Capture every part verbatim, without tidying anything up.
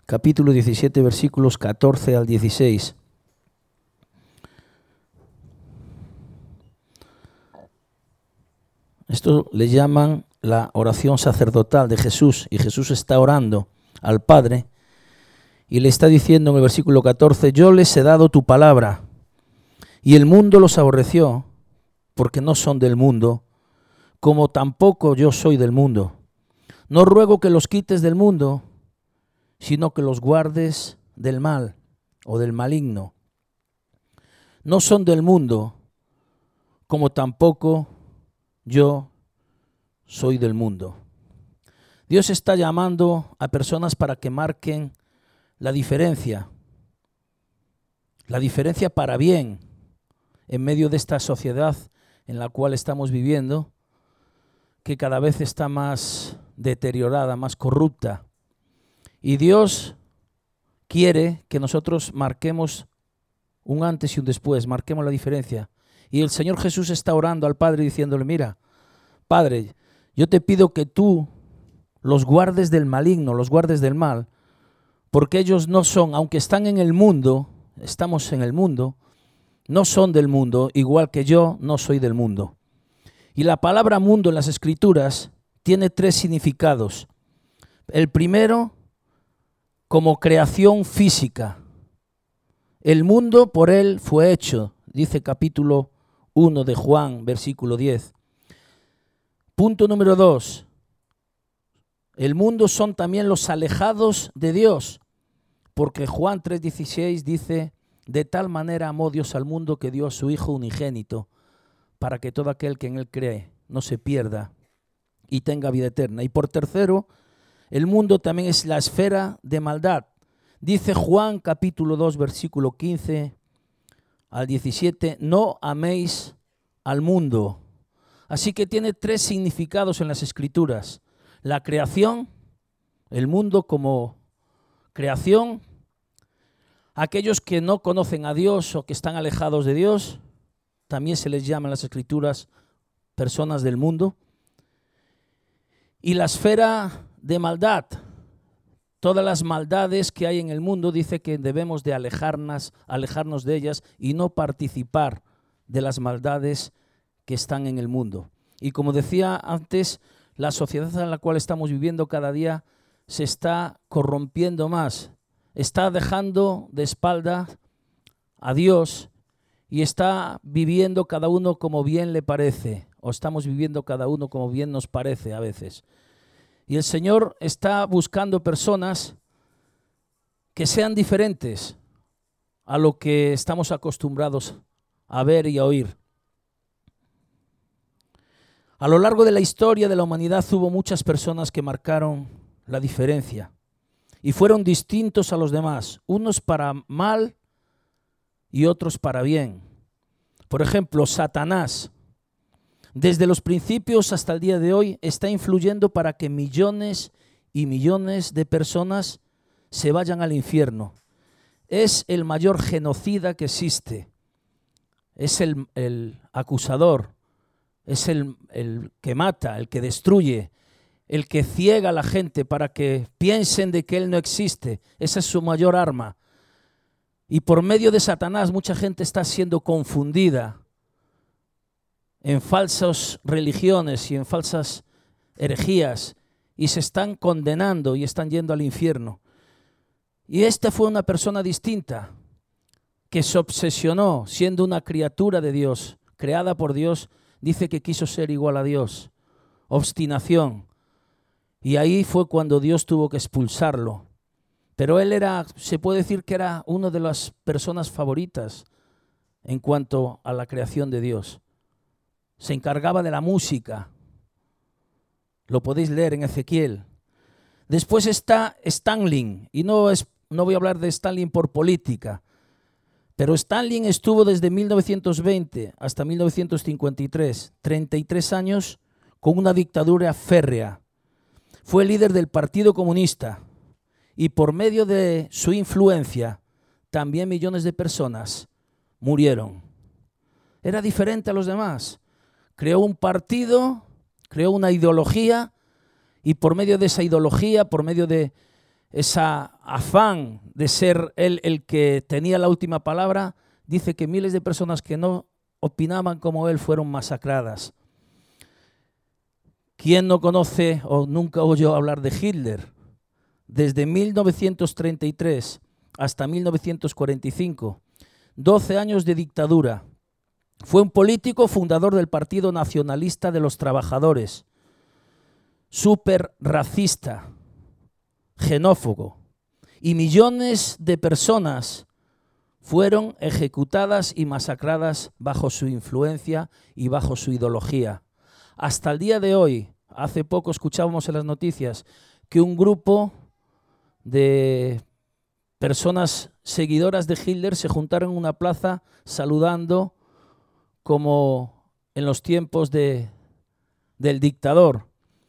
capítulo diecisiete, versículos catorce al dieciséis. Esto le llaman la oración sacerdotal de Jesús, y Jesús está orando al Padre y le está diciendo en el versículo catorce: yo les he dado tu palabra y el mundo los aborreció porque no son del mundo, como tampoco yo soy del mundo. No ruego que los quites del mundo, sino que los guardes del mal o del maligno. No son del mundo, como tampoco yo soy del mundo. Dios está llamando a personas para que marquen la diferencia, la diferencia para bien en medio de esta sociedad en la cual estamos viviendo, que cada vez está más deteriorada, más corrupta. Y Dios quiere que nosotros marquemos un antes y un después, marquemos la diferencia. Y el Señor Jesús está orando al Padre diciéndole: mira, Padre, yo te pido que tú los guardes del maligno, los guardes del mal, porque ellos no son, aunque están en el mundo, estamos en el mundo, no son del mundo, igual que yo no soy del mundo. Y la palabra mundo en las Escrituras tiene tres significados. El primero, como creación física. El mundo por él fue hecho, dice capítulo uno de Juan, versículo diez. Punto número dos. El mundo son también los alejados de Dios, porque Juan tres dieciséis dice: de tal manera amó Dios al mundo que dio a su Hijo unigénito, para que todo aquel que en él cree no se pierda y tenga vida eterna. Y por tercero, el mundo también es la esfera de maldad. Dice Juan capítulo dos, versículo quince al diecisiete: no améis al mundo. Así que tiene tres significados en las Escrituras: la creación, el mundo como creación, aquellos que no conocen a Dios o que están alejados de Dios, también se les llama en las Escrituras personas del mundo, y la esfera de maldad. Todas las maldades que hay en el mundo, dice que debemos de alejarnos, alejarnos de ellas y no participar de las maldades que están en el mundo. Y como decía antes, la sociedad en la cual estamos viviendo cada día se está corrompiendo más, está dejando de espalda a Dios y está viviendo cada uno como bien le parece, o estamos viviendo cada uno como bien nos parece a veces. Y el Señor está buscando personas que sean diferentes a lo que estamos acostumbrados a ver y a oír. A lo largo de la historia de la humanidad hubo muchas personas que marcaron la diferencia y fueron distintos a los demás, unos para mal y otros para bien. Por ejemplo, Satanás, desde los principios hasta el día de hoy, está influyendo para que millones y millones de personas se vayan al infierno. Es el mayor genocida que existe, es el, el acusador, es el, el que mata, el que destruye, el que ciega a la gente para que piensen de que él no existe. Esa es su mayor arma. Y por medio de Satanás mucha gente está siendo confundida en falsas religiones y en falsas herejías y se están condenando y están yendo al infierno. Y esta fue una persona distinta que se obsesionó siendo una criatura de Dios, creada por Dios. Dice que quiso ser igual a Dios, obstinación. Y ahí fue cuando Dios tuvo que expulsarlo. Pero él era, se puede decir que era una de las personas favoritas en cuanto a la creación de Dios. Se encargaba de la música. Lo podéis leer en Ezequiel. Después está Stalin, y no, es, no voy a hablar de Stalin por política, pero Stalin estuvo desde mil novecientos veinte hasta mil novecientos cincuenta y tres, treinta y tres años con una dictadura férrea. Fue líder del Partido Comunista y por medio de su influencia también millones de personas murieron. Era diferente a los demás. Creó un partido, creó una ideología y por medio de esa ideología, por medio de esa afán de ser él el que tenía la última palabra, dice que miles de personas que no opinaban como él fueron masacradas. ¿Quién no conoce o nunca oyó hablar de Hitler? Desde mil novecientos treinta y tres hasta mil novecientos cuarenta y cinco, doce años de dictadura. Fue un político fundador del Partido Nacionalista de los Trabajadores, súper racista, xenófobo, y millones de personas fueron ejecutadas y masacradas bajo su influencia y bajo su ideología. Hasta el día de hoy, hace poco escuchábamos en las noticias que un grupo de personas seguidoras de Hitler se juntaron en una plaza saludando como en los tiempos de, del dictador.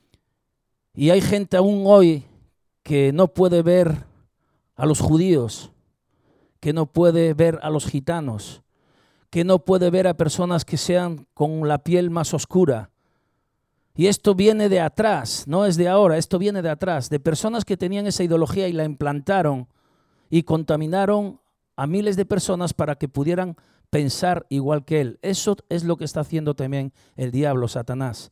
Y hay gente aún hoy que no puede ver a los judíos, que no puede ver a los gitanos, que no puede ver a personas que sean con la piel más oscura. Y esto viene de atrás, no es de ahora, esto viene de atrás, de personas que tenían esa ideología y la implantaron y contaminaron a miles de personas para que pudieran pensar igual que él. Eso es lo que está haciendo también el diablo, Satanás.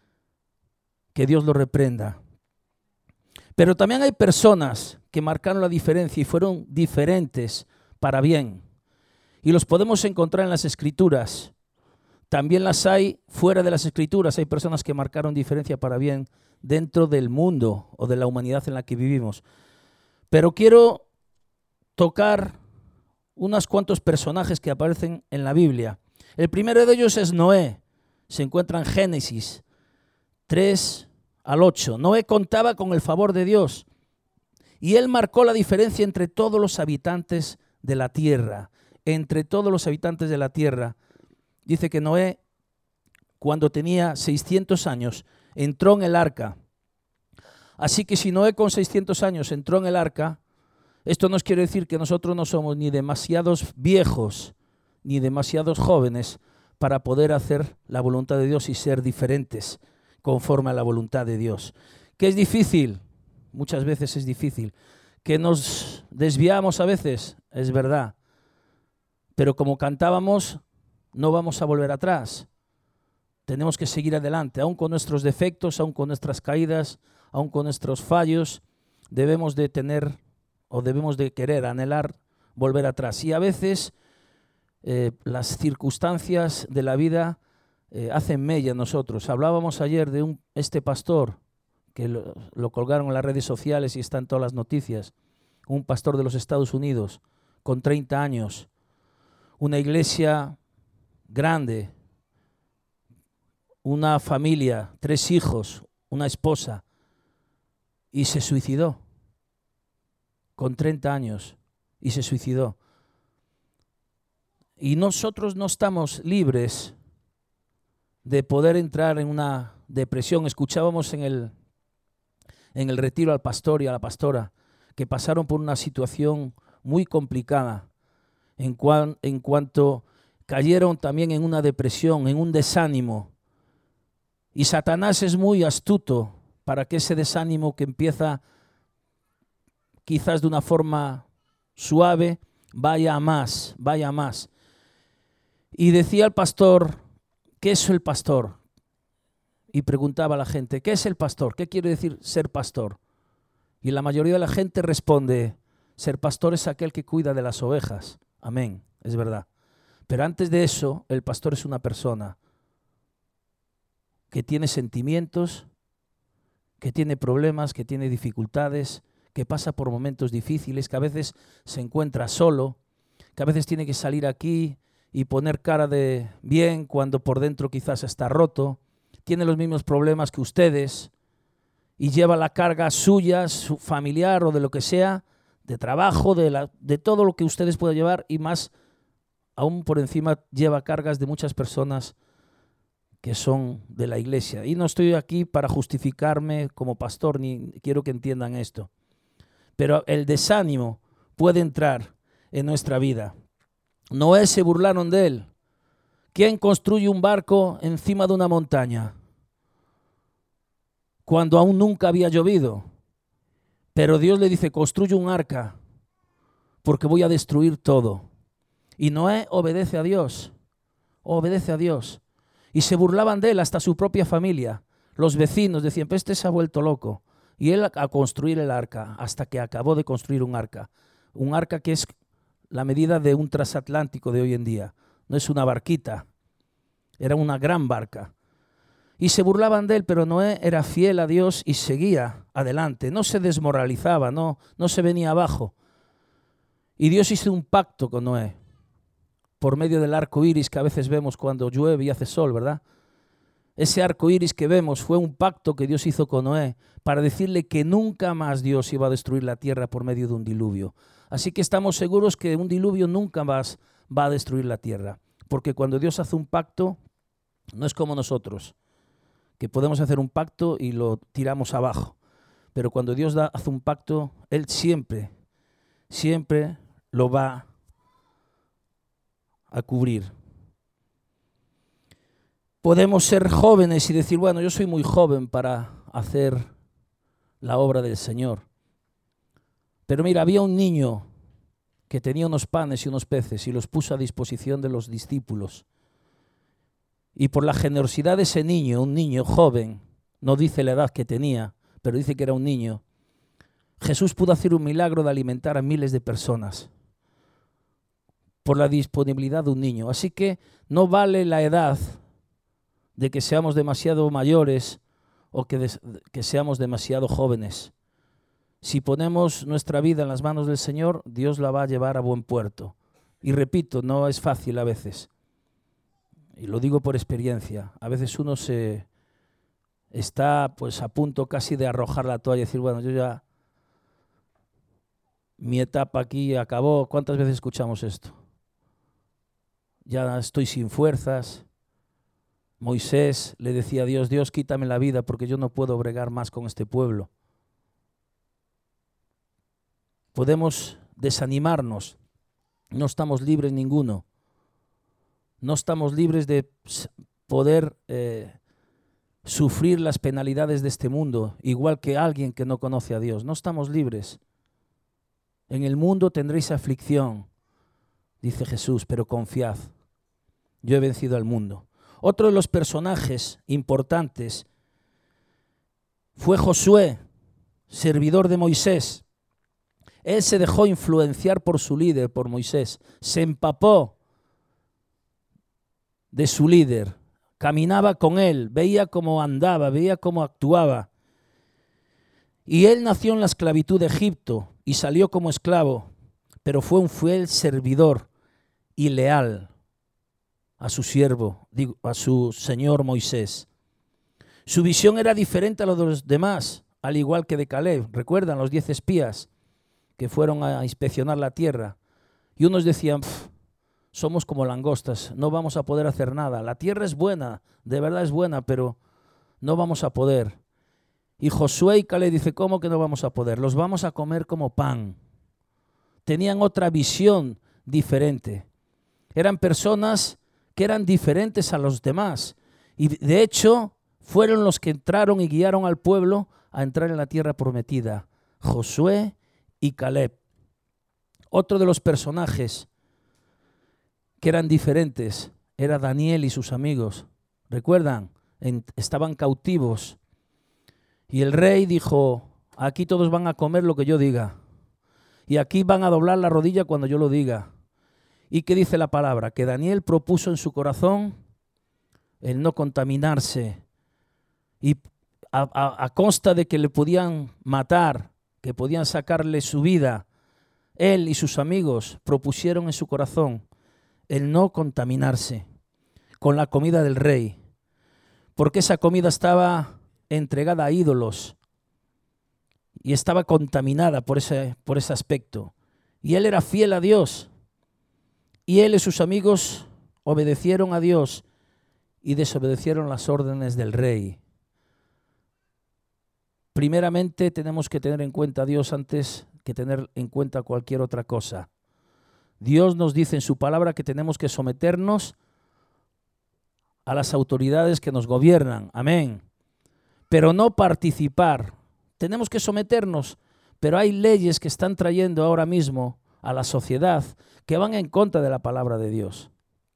Que Dios lo reprenda. Pero también hay personas que marcaron la diferencia y fueron diferentes para bien. Y los podemos encontrar en las Escrituras. También las hay fuera de las Escrituras. Hay personas que marcaron diferencia para bien dentro del mundo o de la humanidad en la que vivimos. Pero quiero tocar unos cuantos personajes que aparecen en la Biblia. El primero de ellos es Noé. Se encuentra en Génesis tres al ocho. Noé contaba con el favor de Dios y él marcó la diferencia entre todos los habitantes de la tierra. Entre todos los habitantes de la tierra. Dice que Noé, cuando tenía seiscientos años, entró en el arca. Así que si Noé con seiscientos años entró en el arca, esto nos quiere decir que nosotros no somos ni demasiados viejos ni demasiados jóvenes para poder hacer la voluntad de Dios y ser diferentes conforme a la voluntad de Dios. ¿Que es difícil? Muchas veces es difícil. ¿Que nos desviamos a veces? Es verdad. Pero como cantábamos, no vamos a volver atrás. Tenemos que seguir adelante, aun con nuestros defectos, aun con nuestras caídas, aun con nuestros fallos, debemos de tener o debemos de querer, anhelar, volver atrás. Y a veces eh, las circunstancias de la vida eh, hacen mella en nosotros. Hablábamos ayer de un, este pastor, que lo, lo colgaron en las redes sociales y está en todas las noticias, un pastor de los Estados Unidos, con treinta años, una iglesia grande, una familia, tres hijos, una esposa, y se suicidó con treinta años, y se suicidó. Y nosotros no estamos libres de poder entrar en una depresión. Escuchábamos en el, en el retiro al pastor y a la pastora que pasaron por una situación muy complicada en, cuan, en cuanto cayeron también en una depresión, en un desánimo. Y Satanás es muy astuto para que ese desánimo que empieza quizás de una forma suave, vaya a más, vaya a más. Y decía el pastor, ¿qué es el pastor? Y preguntaba a la gente, ¿qué es el pastor? ¿Qué quiere decir ser pastor? Y la mayoría de la gente responde, ser pastor es aquel que cuida de las ovejas. Amén, es verdad. Pero antes de eso, el pastor es una persona que tiene sentimientos, que tiene problemas, que tiene dificultades, que pasa por momentos difíciles, que a veces se encuentra solo, que a veces tiene que salir aquí y poner cara de bien cuando por dentro quizás está roto, tiene los mismos problemas que ustedes y lleva la carga suya, su familiar o de lo que sea, de trabajo, de, la, de todo lo que ustedes puedan llevar y más, aún por encima lleva cargas de muchas personas que son de la iglesia. Y no estoy aquí para justificarme como pastor, ni quiero que entiendan esto. Pero el desánimo puede entrar en nuestra vida. Noé se burlaron de él. ¿Quién construye un barco encima de una montaña? Cuando aún nunca había llovido. Pero Dios le dice, construye un arca porque voy a destruir todo. Y Noé obedece a Dios, obedece a Dios. Y se burlaban de él hasta su propia familia. Los vecinos decían, pues este se ha vuelto loco. Y él a construir el arca, hasta que acabó de construir un arca. Un arca que es la medida de un transatlántico de hoy en día. No es una barquita, era una gran barca. Y se burlaban de él, pero Noé era fiel a Dios y seguía adelante. No se desmoralizaba, no, no se venía abajo. Y Dios hizo un pacto con Noé por medio del arco iris que a veces vemos cuando llueve y hace sol, ¿verdad? Ese arco iris que vemos fue un pacto que Dios hizo con Noé para decirle que nunca más Dios iba a destruir la tierra por medio de un diluvio. Así que estamos seguros que un diluvio nunca más va a destruir la tierra. Porque cuando Dios hace un pacto, no es como nosotros, que podemos hacer un pacto y lo tiramos abajo. Pero cuando Dios da, hace un pacto, Él siempre, siempre lo va a cubrir. Podemos ser jóvenes y decir, bueno, yo soy muy joven para hacer la obra del Señor. Pero mira, había un niño que tenía unos panes y unos peces y los puso a disposición de los discípulos. Y por la generosidad de ese niño, un niño joven, no dice la edad que tenía, pero dice que era un niño, Jesús pudo hacer un milagro de alimentar a miles de personas por la disponibilidad de un niño. Así que no vale la edad de que seamos demasiado mayores o que, des, que seamos demasiado jóvenes. Si ponemos nuestra vida en las manos del Señor, Dios la va a llevar a buen puerto. Y repito, no es fácil a veces. Y lo digo por experiencia. A veces uno se está pues a punto casi de arrojar la toalla y decir, bueno, yo ya, mi etapa aquí acabó. ¿Cuántas veces escuchamos esto? Ya estoy sin fuerzas. Moisés le decía a Dios, Dios, quítame la vida porque yo no puedo bregar más con este pueblo. Podemos desanimarnos. No estamos libres ninguno. No estamos libres de poder eh, sufrir las penalidades de este mundo, igual que alguien que no conoce a Dios. No estamos libres. En el mundo tendréis aflicción, dice Jesús, pero confiad. Yo he vencido al mundo. Otro de los personajes importantes fue Josué, servidor de Moisés. Él se dejó influenciar por su líder, por Moisés. Se empapó de su líder. Caminaba con él, veía cómo andaba, veía cómo actuaba. Y él nació en la esclavitud de Egipto y salió como esclavo, pero fue un fiel servidor y leal a su siervo, digo, a su señor Moisés. Su visión era diferente a la de los demás, al igual que de Caleb. ¿Recuerdan los diez espías que fueron a inspeccionar la tierra? Y unos decían, somos como langostas, no vamos a poder hacer nada. La tierra es buena, de verdad es buena, pero no vamos a poder. Y Josué y Caleb dicen, ¿cómo que no vamos a poder? Los vamos a comer como pan. Tenían otra visión diferente. Eran personas que eran diferentes a los demás. Y de hecho, fueron los que entraron y guiaron al pueblo a entrar en la tierra prometida. Josué y Caleb. Otro de los personajes que eran diferentes era Daniel y sus amigos. ¿Recuerdan? En, estaban cautivos. Y el rey dijo, aquí todos van a comer lo que yo diga. Y aquí van a doblar la rodilla cuando yo lo diga. ¿Y qué dice la palabra? Que Daniel propuso en su corazón el no contaminarse. Y a, a, a consta de que le podían matar, que podían sacarle su vida, él y sus amigos propusieron en su corazón el no contaminarse con la comida del rey. Porque esa comida estaba entregada a ídolos y estaba contaminada por ese, por ese aspecto. Y él era fiel a Dios. Y él y sus amigos obedecieron a Dios y desobedecieron las órdenes del rey. Primeramente tenemos que tener en cuenta a Dios antes que tener en cuenta cualquier otra cosa. Dios nos dice en su palabra que tenemos que someternos a las autoridades que nos gobiernan. Amén. Pero no participar. Tenemos que someternos, Pero hay leyes que están trayendo ahora mismo a la sociedad que van en contra de la palabra de Dios.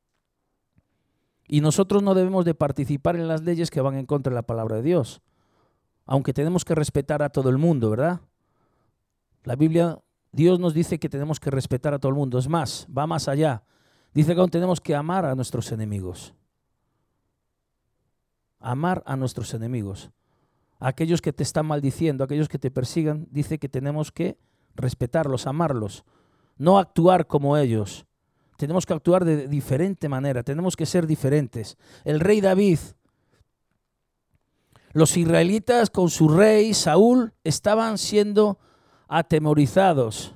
Y nosotros no debemos de participar en las leyes que van en contra de la palabra de Dios. Aunque tenemos que respetar a todo el mundo, ¿verdad? La Biblia, Dios nos dice que tenemos que respetar a todo el mundo. Es más, va más allá. Dice que aún tenemos que amar a nuestros enemigos. Amar a nuestros enemigos. A aquellos que te están maldiciendo, a aquellos que te persigan, dice que tenemos que respetarlos, amarlos. No actuar como ellos. Tenemos que actuar de diferente manera, tenemos que ser diferentes. El rey David, los israelitas con su rey Saúl estaban siendo atemorizados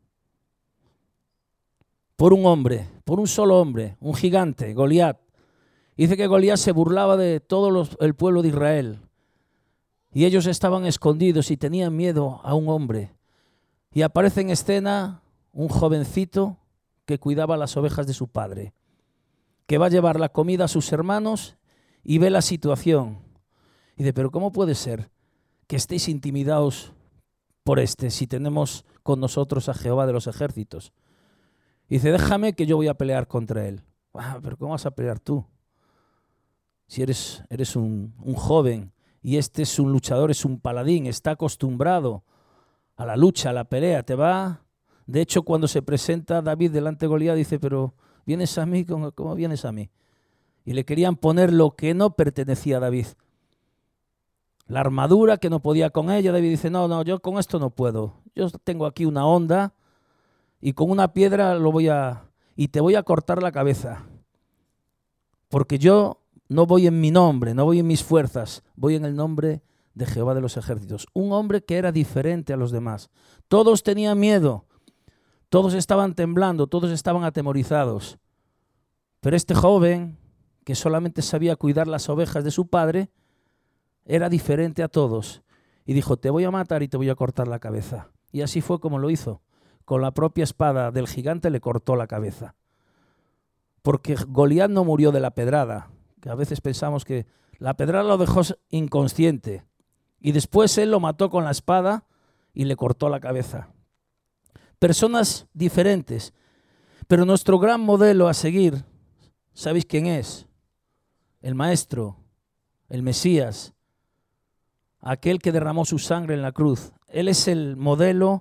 por un hombre, por un solo hombre, un gigante, Goliat. Dice que Goliat se burlaba de todo los, el pueblo de Israel y ellos estaban escondidos y tenían miedo a un hombre. Y aparece en escena un jovencito que cuidaba las ovejas de su padre, que va a llevar la comida a sus hermanos y ve la situación. Y dice, pero ¿cómo puede ser que estéis intimidados por este si tenemos con nosotros a Jehová de los ejércitos? Y dice, déjame que yo voy a pelear contra él. Ah, pero ¿cómo vas a pelear tú? Si eres, eres un, un joven y este es un luchador, es un paladín, está acostumbrado a la lucha, a la pelea, te va... De hecho, cuando se presenta David delante de Goliat, dice, pero ¿vienes a mí? ¿Cómo, cómo vienes a mí? Y le querían poner lo que no pertenecía a David. La armadura que no podía con ella. David dice, no, no, yo con esto no puedo. Yo tengo aquí una honda y con una piedra lo voy a... y te voy a cortar la cabeza. Porque yo no voy en mi nombre, no voy en mis fuerzas, voy en el nombre de Jehová de los ejércitos. Un hombre que era diferente a los demás. Todos tenían miedo. Todos estaban temblando, todos estaban atemorizados. Pero este joven, que solamente sabía cuidar las ovejas de su padre, era diferente a todos. Y dijo, te voy a matar y te voy a cortar la cabeza. Y así fue como lo hizo. Con la propia espada del gigante le cortó la cabeza. Porque Goliat no murió de la pedrada, que a veces pensamos que la pedrada lo dejó inconsciente. Y después él lo mató con la espada y le cortó la cabeza. Personas diferentes, pero nuestro gran modelo a seguir, ¿sabéis quién es? El Maestro, el Mesías, aquel que derramó su sangre en la cruz. Él es el modelo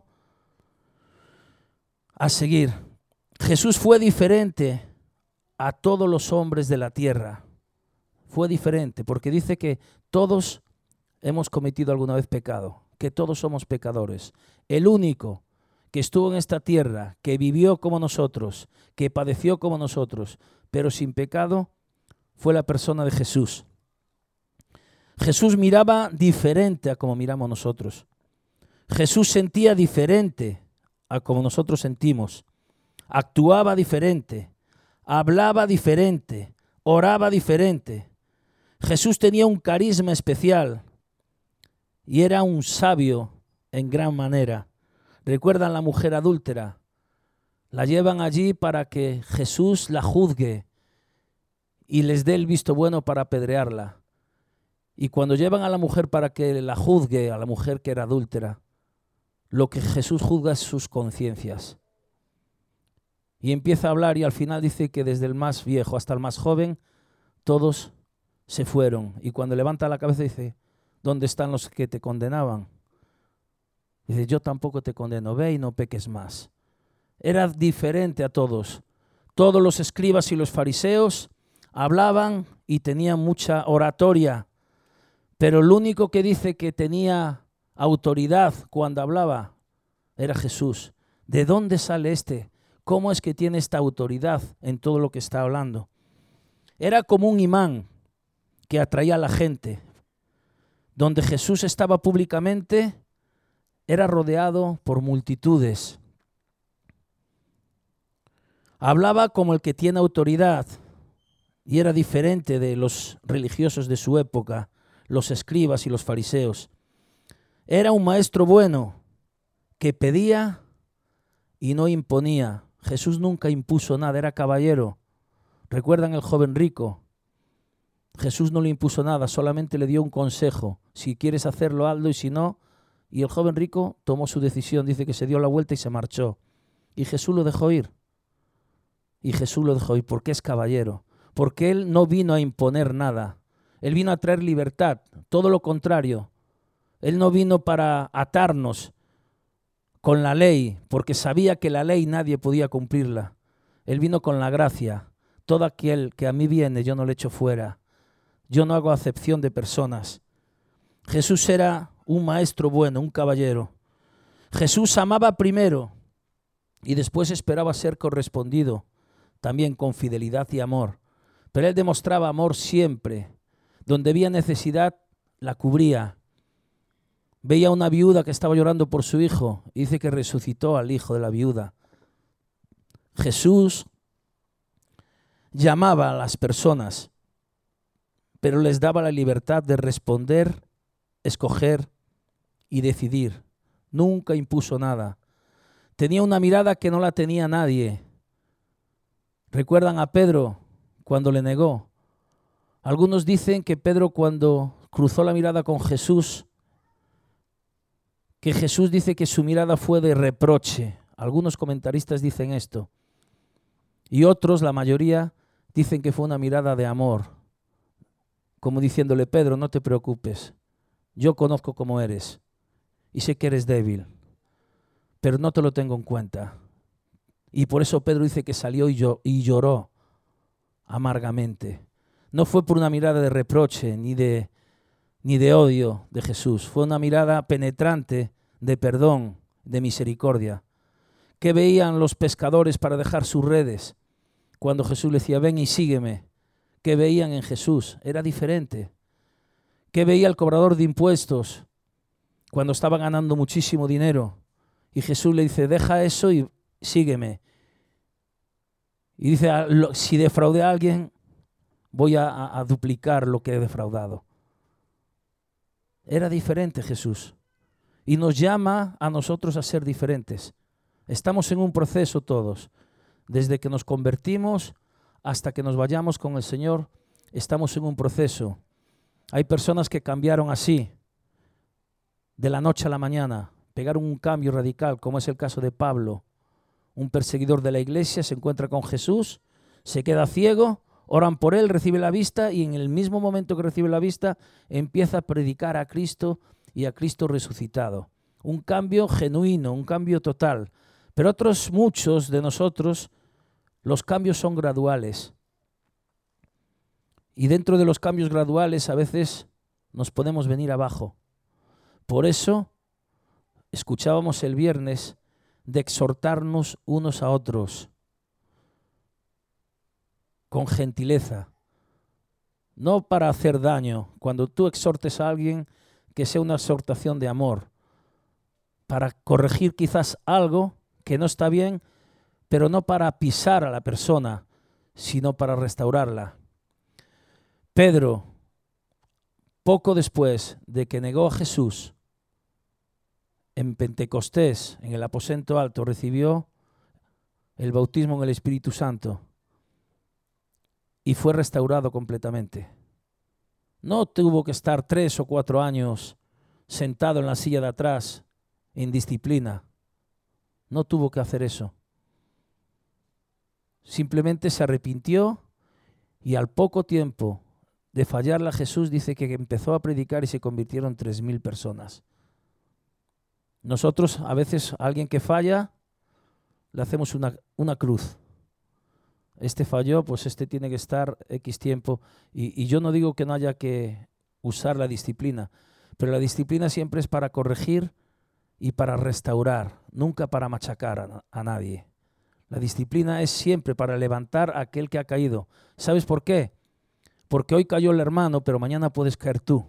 a seguir. Jesús fue diferente a todos los hombres de la tierra. Fue diferente porque dice que todos hemos cometido alguna vez pecado, que todos somos pecadores. El único que estuvo en esta tierra, que vivió como nosotros, que padeció como nosotros, pero sin pecado, fue la persona de Jesús. Jesús miraba diferente a como miramos nosotros. Jesús sentía diferente a como nosotros sentimos. Actuaba diferente, hablaba diferente, oraba diferente. Jesús tenía un carisma especial y era un sabio en gran manera. ¿Recuerdan la mujer adúltera? La llevan allí para que Jesús la juzgue y les dé el visto bueno para apedrearla. Y cuando llevan a la mujer para que la juzgue, a la mujer que era adúltera, lo que Jesús juzga es sus conciencias. Y empieza a hablar y al final dice que desde el más viejo hasta el más joven, todos se fueron. Y cuando levanta la cabeza dice, ¿dónde están los que te condenaban? Dice, yo tampoco te condeno, ve y no peques más. Era diferente a todos. Todos los escribas y los fariseos hablaban y tenían mucha oratoria, pero el único que dice que tenía autoridad cuando hablaba era Jesús. ¿De dónde sale este? ¿Cómo es que tiene esta autoridad en todo lo que está hablando? Era como un imán que atraía a la gente. Donde Jesús estaba públicamente, era rodeado por multitudes. Hablaba como el que tiene autoridad y era diferente de los religiosos de su época, los escribas y los fariseos. Era un maestro bueno que pedía y no imponía. Jesús nunca impuso nada, era caballero. ¿Recuerdan el joven rico? Jesús no le impuso nada, solamente le dio un consejo. Si quieres hacerlo, hazlo, y si no, Y el joven rico tomó su decisión, dice que se dio la vuelta y se marchó. Y Jesús lo dejó ir. Y Jesús lo dejó ir porque es caballero. Porque Él no vino a imponer nada. Él vino a traer libertad, todo lo contrario. Él no vino para atarnos con la ley, porque sabía que la ley nadie podía cumplirla. Él vino con la gracia. Todo aquel que a mí viene, yo no le echo fuera. Yo no hago acepción de personas. Jesús era un maestro bueno, un caballero. Jesús amaba primero y después esperaba ser correspondido, también con fidelidad y amor. Pero Él demostraba amor siempre. Donde había necesidad, la cubría. Veía a una viuda que estaba llorando por su hijo y dice que resucitó al hijo de la viuda. Jesús llamaba a las personas, pero les daba la libertad de responder, escoger y decidir. Nunca impuso nada. Tenía una mirada que no la tenía nadie. ¿Recuerdan a Pedro cuando le negó? Algunos dicen que Pedro, cuando cruzó la mirada con Jesús, que Jesús dice que su mirada fue de reproche. Algunos comentaristas dicen esto. Y otros, la mayoría, dicen que fue una mirada de amor. Como diciéndole: Pedro, no te preocupes. Yo conozco cómo eres y sé que eres débil, pero no te lo tengo en cuenta. Y por eso Pedro dice que salió y lloró amargamente. No fue por una mirada de reproche ni de, ni de odio de Jesús. Fue una mirada penetrante de perdón, de misericordia. ¿Qué veían los pescadores para dejar sus redes cuando Jesús le decía: ven y sígueme? ¿Qué veían en Jesús? Era diferente. ¿Qué veía el cobrador de impuestos cuando estaba ganando muchísimo dinero? Y Jesús le dice: deja eso y sígueme. Y dice: si defraudé a alguien, voy a, a, a duplicar lo que he defraudado. Era diferente Jesús. Y nos llama a nosotros a ser diferentes. Estamos en un proceso todos. Desde que nos convertimos hasta que nos vayamos con el Señor, estamos en un proceso. Hay personas que cambiaron así, de la noche a la mañana, pegaron un cambio radical, como es el caso de Pablo. Un perseguidor de la iglesia se encuentra con Jesús, se queda ciego, oran por él, recibe la vista y en el mismo momento que recibe la vista empieza a predicar a Cristo y a Cristo resucitado. Un cambio genuino, un cambio total. Pero otros muchos de nosotros, los cambios son graduales. Y dentro de los cambios graduales a veces nos podemos venir abajo. Por eso escuchábamos el viernes de exhortarnos unos a otros con gentileza, no para hacer daño. Cuando tú exhortes a alguien, que sea una exhortación de amor, para corregir quizás algo que no está bien, pero no para pisar a la persona, sino para restaurarla. Pedro, poco después de que negó a Jesús, en Pentecostés, en el aposento alto, recibió el bautismo en el Espíritu Santo y fue restaurado completamente. No tuvo que estar tres o cuatro años sentado en la silla de atrás en disciplina. No tuvo que hacer eso. Simplemente se arrepintió y al poco tiempo de fallarle a Jesús dice que empezó a predicar y se convirtieron tres mil personas. Nosotros a veces a alguien que falla le hacemos una, una cruz. Este falló, pues este tiene que estar X tiempo. Y, y yo no digo que no haya que usar la disciplina, pero la disciplina siempre es para corregir y para restaurar, nunca para machacar a, a nadie. La disciplina es siempre para levantar a aquel que ha caído. ¿Sabes por qué? Porque hoy cayó el hermano, pero mañana puedes caer tú.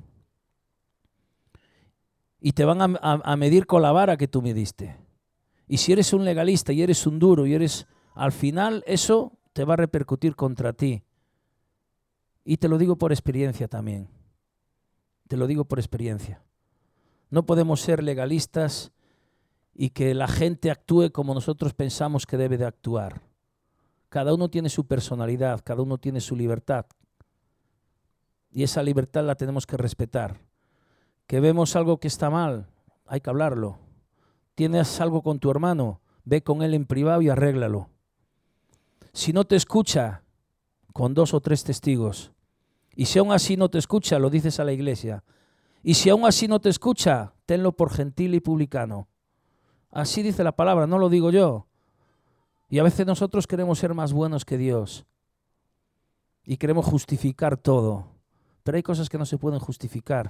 Y te van a, a, a medir con la vara que tú midiste. Y si eres un legalista y eres un duro y eres, al final eso te va a repercutir contra ti. Y te lo digo por experiencia también. Te lo digo por experiencia. No podemos ser legalistas y que la gente actúe como nosotros pensamos que debe de actuar. Cada uno tiene su personalidad, cada uno tiene su libertad. Y esa libertad la tenemos que respetar. Que vemos algo que está mal, hay que hablarlo. ¿Tienes algo con tu hermano? Ve con él en privado y arréglalo. Si no te escucha, con dos o tres testigos. Y si aún así no te escucha, lo dices a la iglesia. Y si aún así no te escucha, tenlo por gentil y publicano. Así dice la palabra, no lo digo yo. Y a veces nosotros queremos ser más buenos que Dios. Y queremos justificar todo. Pero hay cosas que no se pueden justificar.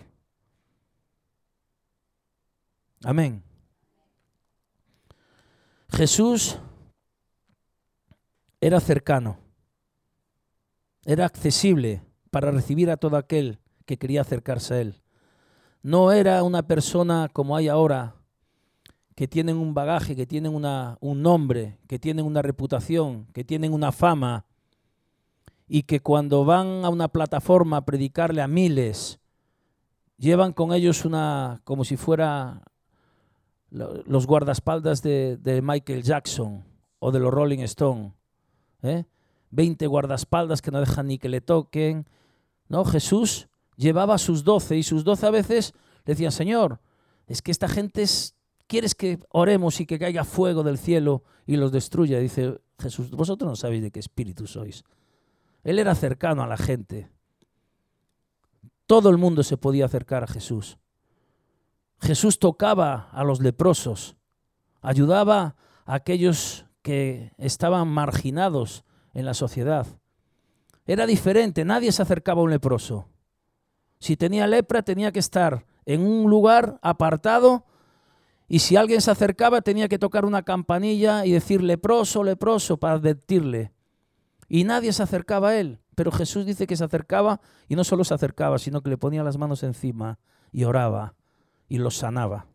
Amén. Jesús era cercano. Era accesible para recibir a todo aquel que quería acercarse a él. No era una persona como hay ahora, que tienen un bagaje, que tienen una, un nombre, que tienen una reputación, que tienen una fama, y que cuando van a una plataforma a predicarle a miles, llevan con ellos una, como si fuera los guardaespaldas de, de Michael Jackson o de los Rolling Stones, ¿eh? veinte guardaespaldas que no dejan ni que le toquen. No, Jesús llevaba a sus doce y sus doce a veces le decían, Señor, es que esta gente es, ¿quieres que oremos y que caiga fuego del cielo y los destruya? Dice Jesús, vosotros no sabéis de qué espíritu sois. Él era cercano a la gente. Todo el mundo se podía acercar a Jesús. Jesús tocaba a los leprosos, ayudaba a aquellos que estaban marginados en la sociedad. Era diferente, nadie se acercaba a un leproso. Si tenía lepra tenía que estar en un lugar apartado y si alguien se acercaba tenía que tocar una campanilla y decir leproso, leproso para advertirle. Y nadie se acercaba a él, pero Jesús dice que se acercaba y no solo se acercaba, sino que le ponía las manos encima y oraba y los sanaba.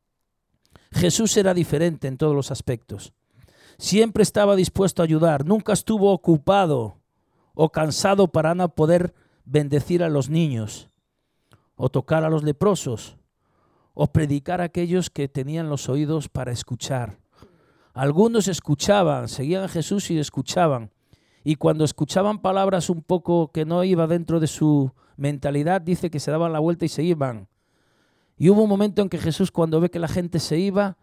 Jesús era diferente en todos los aspectos. Siempre estaba dispuesto a ayudar, nunca estuvo ocupado o cansado para no poder bendecir a los niños, o tocar a los leprosos, o predicar a aquellos que tenían los oídos para escuchar. Algunos escuchaban, seguían a Jesús y escuchaban, y cuando escuchaban palabras un poco que no iba dentro de su mentalidad, dice que se daban la vuelta y se iban. Y hubo un momento en que Jesús, cuando ve que la gente se iba,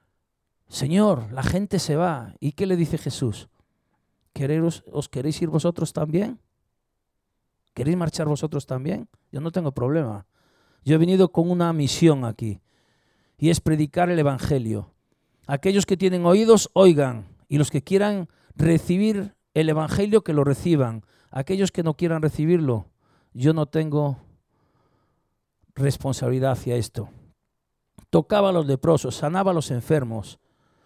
Señor, la gente se va. ¿Y qué le dice Jesús? ¿Queréis, ¿Os queréis ir vosotros también? ¿Queréis marchar vosotros también? Yo no tengo problema. Yo he venido con una misión aquí y es predicar el evangelio. Aquellos que tienen oídos, oigan, y los que quieran recibir el evangelio, que lo reciban. Aquellos que no quieran recibirlo, yo no tengo responsabilidad hacia esto. Tocaba a los leprosos, sanaba a los enfermos,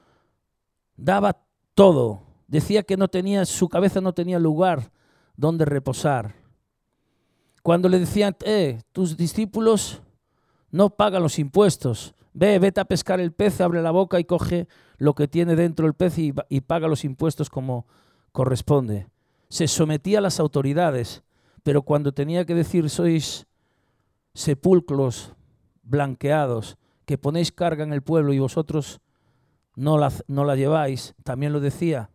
daba todo. Decía que no tenía, su cabeza no tenía lugar donde reposar. Cuando le decían, eh, tus discípulos no pagan los impuestos, ve, vete a pescar el pez, abre la boca y coge lo que tiene dentro el pez y, y paga los impuestos como corresponde. Se sometía a las autoridades, pero cuando tenía que decir, sois sepulcros blanqueados, que ponéis carga en el pueblo y vosotros no la, no la lleváis, también lo decía.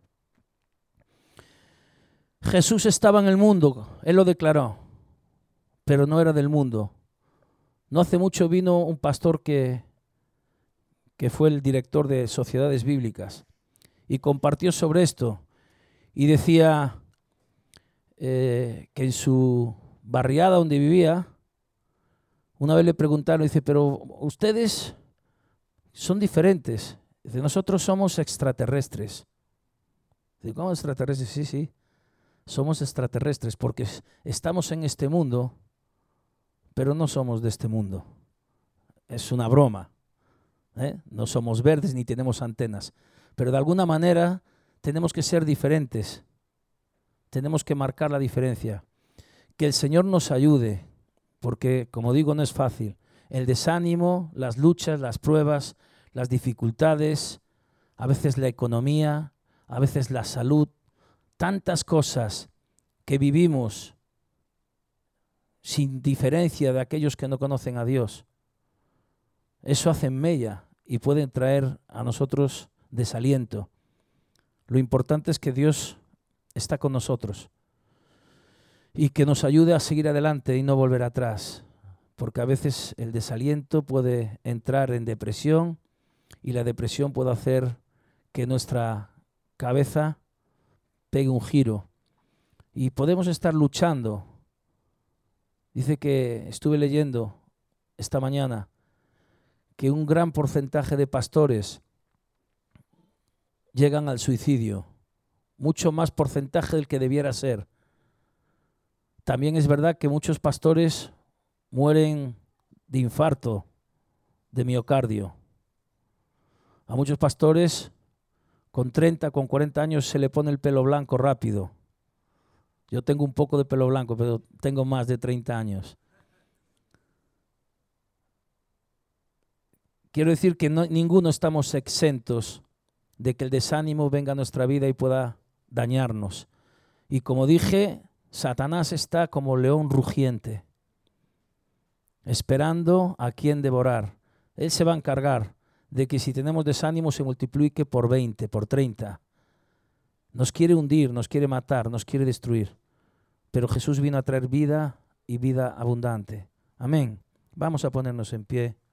Jesús estaba en el mundo, Él lo declaró, pero no era del mundo. No hace mucho vino un pastor que, que fue el director de Sociedades Bíblicas y compartió sobre esto y decía eh, que en su barriada donde vivía, una vez le preguntaron, dice, pero ustedes son diferentes. Dice, nosotros somos extraterrestres. Dice, ¿cómo extraterrestres? Sí, sí, somos extraterrestres porque estamos en este mundo, pero no somos de este mundo. Es una broma, ¿eh? No somos verdes ni tenemos antenas, pero de alguna manera tenemos que ser diferentes. Tenemos que marcar la diferencia. Que el Señor nos ayude, porque, como digo, no es fácil. El desánimo, las luchas, las pruebas, las dificultades, a veces la economía, a veces la salud, tantas cosas que vivimos sin diferencia de aquellos que no conocen a Dios. Eso hace mella y puede traer a nosotros desaliento. Lo importante es que Dios está con nosotros y que nos ayude a seguir adelante y no volver atrás, porque a veces el desaliento puede entrar en depresión y la depresión puede hacer que nuestra cabeza pegue un giro y podemos estar luchando. Dice que estuve leyendo esta mañana que un gran porcentaje de pastores llegan al suicidio, mucho más porcentaje del que debiera ser. También es verdad que muchos pastores mueren de infarto, de miocardio. A muchos pastores con treinta, con cuarenta años se le pone el pelo blanco rápido. Yo tengo un poco de pelo blanco, pero tengo más de treinta años. Quiero decir que no, ninguno estamos exentos de que el desánimo venga a nuestra vida y pueda dañarnos. Y como dije, Satanás está como león rugiente, esperando a quien devorar. Él se va a encargar de que si tenemos desánimo se multiplique por veinte, por treinta. Nos quiere hundir, nos quiere matar, nos quiere destruir. Pero Jesús vino a traer vida y vida abundante. Amén. Vamos a ponernos en pie.